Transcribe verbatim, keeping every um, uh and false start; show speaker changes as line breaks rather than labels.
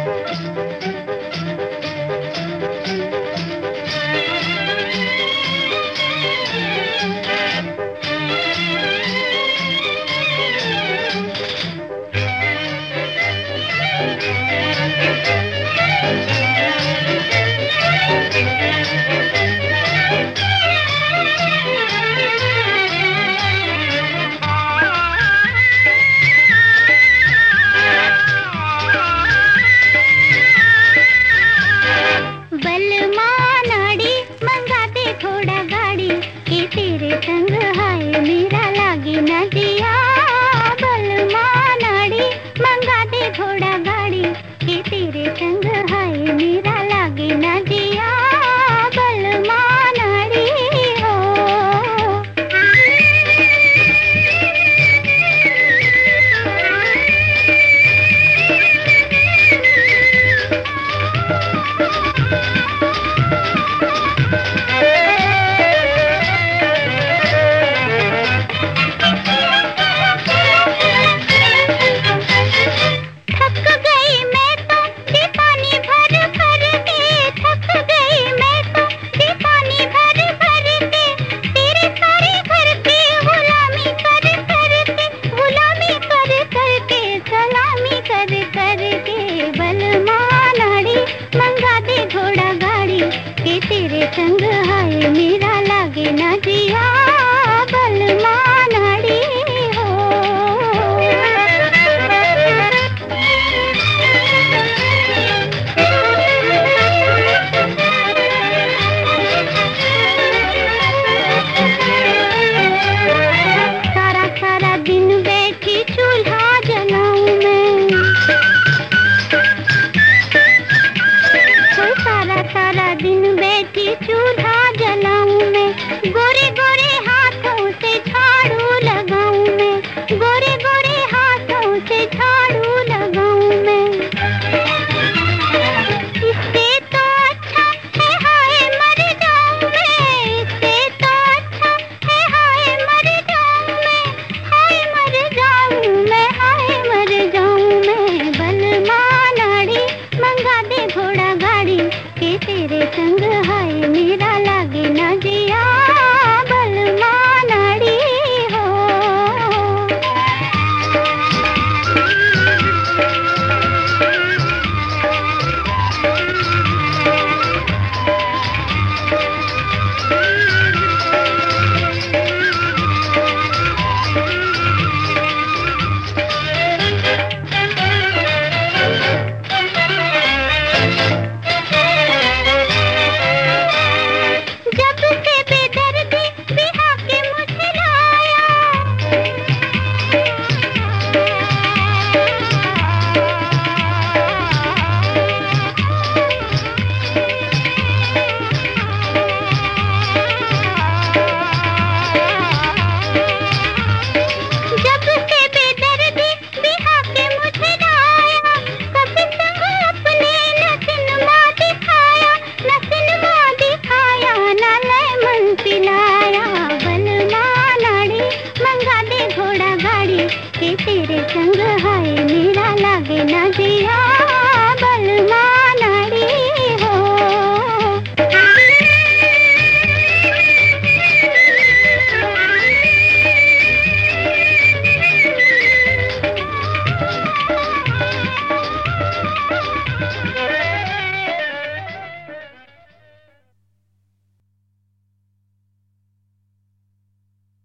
संग हाय मेरा लागे न दिया, बलमा नाड़ी मंगा दे घोड़ा गाड़ी कि तेरे संग हाय मेरा लागे न दिया, बलमा नाड़ी हो। तेरे संग हाय मेरा लागे ना जिया, बलमा नाड़ी हो। सारा सारा दिन बैठी चूल्हा जलाऊं मैं, सारा सारा दिन बैठी चूल्हा